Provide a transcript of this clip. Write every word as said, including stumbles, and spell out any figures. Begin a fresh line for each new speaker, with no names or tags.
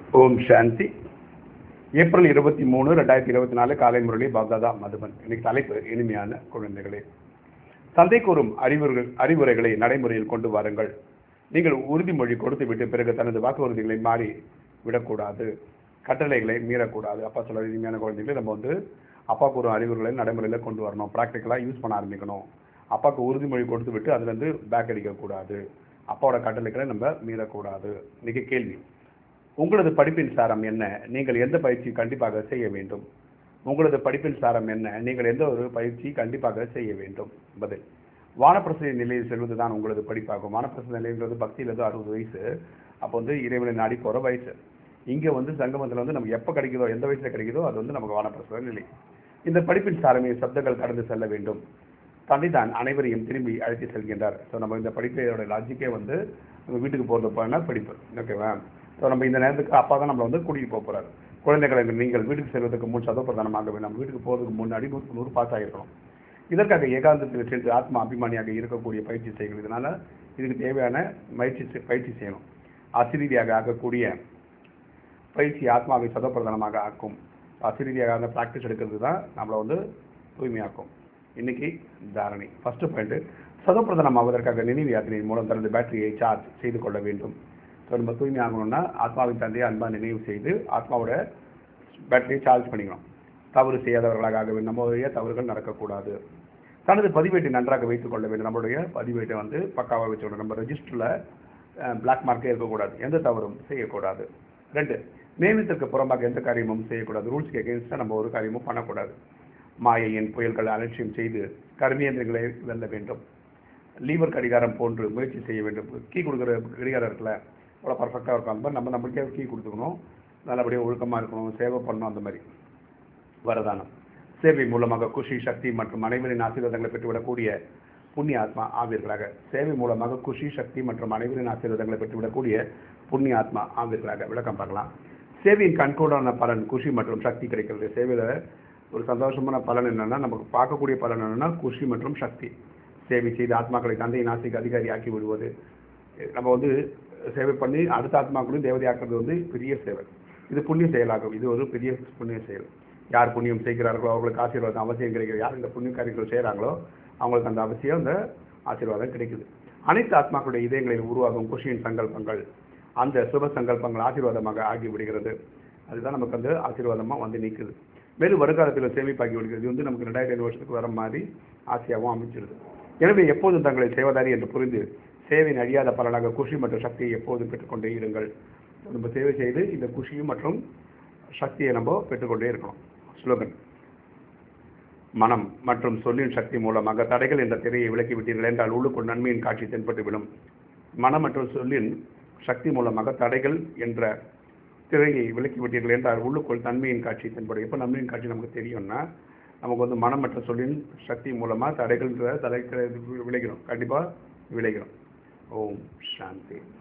ஓம் சாந்தி. April இருபத்தி மூணு ரெண்டாயிரத்தி இருபத்தி நாலு காலை முரளி பாப்தாதா மதுபன். இன்னைக்கு தலைப்பு இனிமையான குழந்தைகளே, தந்தை கூறும் அறிவுரைகள் அறிவுரைகளை நடைமுறையில் கொண்டு வாருங்கள். நீங்கள் உறுதிமொழி கொடுத்து விட்டு பிறகு தனது வாக்குறுதிகளை மாறி விடக்கூடாது, கட்டளைகளை மீறக்கூடாது. அப்பா சொல்ற இனிமையான குழந்தைகளை நம்ம வந்து அப்பா கூறும் அறிவுரைகளை நடைமுறையில் கொண்டு வரணும், ப்ராக்டிக்கலாக யூஸ் பண்ண ஆரம்பிக்கணும். அப்பாவுக்கு உறுதிமொழி கொடுத்து விட்டு அதுலேருந்து பேக் அடிக்கக்கூடாது, அப்பாவோட கட்டளைகளை நம்ம மீறக்கூடாது. இன்னைக்கு கேள்வி, உங்களது படிப்பின் சாரம் என்ன? நீங்கள் எந்த பயிற்சி கண்டிப்பாக செய்ய வேண்டும்? உங்களது படிப்பின் சாரம் என்ன? நீங்கள் எந்த ஒரு பயிற்சி கண்டிப்பாக செய்ய வேண்டும்? பதில், வானப்பிரசதி நிலையில் செல்வது தான் உங்களது படிப்பாகும். வானப்பிரசதி நிலைங்கிறது பக்தியிலிருந்து அறுபது வயசு, அப்போ வந்து இறைவனை நாடி போகிற வயசு. இங்கே வந்து சங்கமத்தில் வந்து நமக்கு எப்போ கிடைக்குதோ, எந்த வயசில் கிடைக்குதோ அது வந்து நமக்கு வானப்பிரசத நிலை. இந்த படிப்பின் சாரமே சப்தங்கள் கடந்து செல்ல வேண்டும். தந்தை தான் அனைவரையும் திரும்பி அழைத்து செல்கின்றார். ஸோ நம்ம இந்த படிப்பையோட லாஜிக்கே வந்து நம்ம வீட்டுக்கு போகிறது போனா படிப்பு, ஓகேவா? ஸோ நம்ம இந்த நேரத்துக்கு அப்பா தான் நம்மளை வந்து கூட்டிகிட்டு போக போகிறார். குழந்தைகளை நீங்கள் வீட்டுக்கு செல்வதற்கு முன் சதப்பிரதானமாக வேண்டும். நம்ம வீட்டுக்கு போகிறதுக்கு முன்னாடி நூறு நூறு பாஸ் ஆகிருக்கணும். இதற்காக ஏகாந்தத்தில் சென்று ஆத்மா அபிமானியாக இருக்கக்கூடிய பயிற்சி செய்யணும். இதனால் இதுக்கு தேவையான பயிற்சி பயிற்சி செய்யணும். அசிரீதியாக ஆகக்கூடிய பயிற்சி ஆத்மாவை சதப்பிரதானமாக ஆக்கும். அசிரீதியாக அந்த ப்ராக்டிஸ் எடுக்கிறது தான் நம்மளை வந்து தூய்மையாக்கும். இன்னைக்கு தாரணை ஃபர்ஸ்ட் பாயிண்ட், சதப்பிரதானம் ஆவதற்காக நினைவு யாத்திரையின் மூலம் தனது பேட்டரியை சார்ஜ் செய்து கொள்ள வேண்டும். ஸோ நம்ம தூய்மை ஆகணும்னா ஆத்மாவின் தந்தையை அன்பாக நினைவு செய்து ஆத்மாவோட பேட்டரியை சார்ஜ் பண்ணிக்கணும். தவறு செய்யாதவர்களாக ஆக வேண்டும். நம்மளுடைய தவறுகள் நடக்கக்கூடாது. தனது பதிவேட்டை நன்றாக வைத்துக் கொள்ள வேண்டும். நம்மளுடைய பதிவேட்டை வந்து பக்காவாக வச்சுக்கணும். நம்ம ரெஜிஸ்டரில் பிளாக் மார்க்கே இருக்கக்கூடாது, எந்த தவறும் செய்யக்கூடாது. ரெண்டு, நியமனத்திற்கு புறம்பாக எந்த காரியமும் செய்யக்கூடாது. ரூல்ஸ்க்கு எகென்ஸ்டாக நம்ம ஒரு காரியமும் பண்ணக்கூடாது. மாயையின் புயல்களை அலட்சியம் செய்து கர்மியந்திரங்களை வெல்ல வேண்டும். லீவர் கடிகாரம் போன்று முயற்சி செய்ய வேண்டும். கீ கொடுக்குற கடிகாரம் இருக்குல்ல, அவ்வளோ பர்ஃபெக்டாக இருக்கும். அந்த மாதிரி நம்ம நம்மளுக்கே கீ கொடுத்துக்கணும், நல்லபடியாக ஒழுக்கமாக இருக்கணும், சேவை பண்ணணும். அந்த மாதிரி வரதானம், சேவை மூலமாக குஷி, சக்தி மற்றும் அனைவரின் ஆசீர்வாதங்களை பெற்றுவிடக்கூடிய புண்ணிய ஆத்மா ஆவீர்களாக. சேவை மூலமாக குஷி, சக்தி மற்றும் அனைவரின் ஆசீர்வாதங்களை பெற்றுவிடக்கூடிய புண்ணிய ஆத்மா ஆவீர்களாக. விளக்கம் பார்க்கலாம். சேவையின் கண்கூடான பலன் குஷி மற்றும் சக்தி கிடைக்கிறது. சேவையில் ஒரு சந்தோஷமான பலன் என்னென்னா, நமக்கு பார்க்கக்கூடிய பலன் என்னென்னா குஷி மற்றும் சக்தி. சேவை செய்து ஆத்மாக்களை தந்தையின் ஆசைக்கு அதிகாரி ஆக்கி விடுவது. நம்ம வந்து சேவை பண்ணி அடுத்த ஆத்மாக்களையும் தேவதையாக்குறது வந்து பெரிய சேவை. இது புண்ணிய செயலாகும். இது ஒரு பெரிய புண்ணிய செயல். யார் புண்ணியம் செய்கிறார்களோ அவங்களுக்கு ஆசீர்வாதம் அவசியம் கிடைக்கிறது. யார் இந்த புண்ணிய காரியங்கள் செய்கிறாங்களோ அவங்களுக்கு அந்த அவசியம், அந்த ஆசீர்வாதம் கிடைக்குது. அனைத்து ஆத்மாக்களுடைய இதயங்களில் உருவாகும் குஷியின் சங்கல்பங்கள், அந்த சுப சங்கல்பங்கள் ஆசீர்வாதமாக ஆகிவிடுகிறது. அதுதான் நமக்கு அந்த ஆசீர்வாதமாக வந்து நிற்குது. மேலும் வருங்காலத்தில் சேமிப்பாகி விடுகிறது. இது வந்து நமக்கு ரெண்டாயிரத்தி ஐந்து வருஷத்துக்கு வர மாதிரி ஆசையாகவும் அமைச்சிருது. எனவே எப்போதும் தங்களை சேவதாரி என்று புரிந்து சேவையின் அழியாத பலனாக குஷி மற்றும் சக்தியை எப்போதும் பெற்றுக்கொண்டே இருங்கள். நம்ம சேவை செய்து இந்த குஷியும் மற்றும் சக்தியை நம்ம பெற்றுக்கொண்டே இருக்கணும். ஸ்லோகன், மனம் மற்றும் சொல்லின் சக்தி மூலமாக தடைகள் என்ற திரையை விலக்கி விட்டீர்கள் என்றால் உள்ளுக்குள் நன்மையின் காட்சி தென்பட்டுவிடும். மனம் மற்றும் சொல்லின் சக்தி மூலமாக தடைகள் என்ற திரையை விலக்கி விட்டீர்கள் என்றால் உள்ளுக்குள் நன்மையின் காட்சி தென்படும். எப்போ நன்மையின் காட்சி நமக்கு தெரியும்னா, நமக்கு வந்து மனம் மற்றும் சொல்லின் சக்தி மூலமாக தடைகள்ன்ற தடைகளை விளைகிறோம், கண்டிப்பாக விளைகிறோம். ஓம் சாந்தி.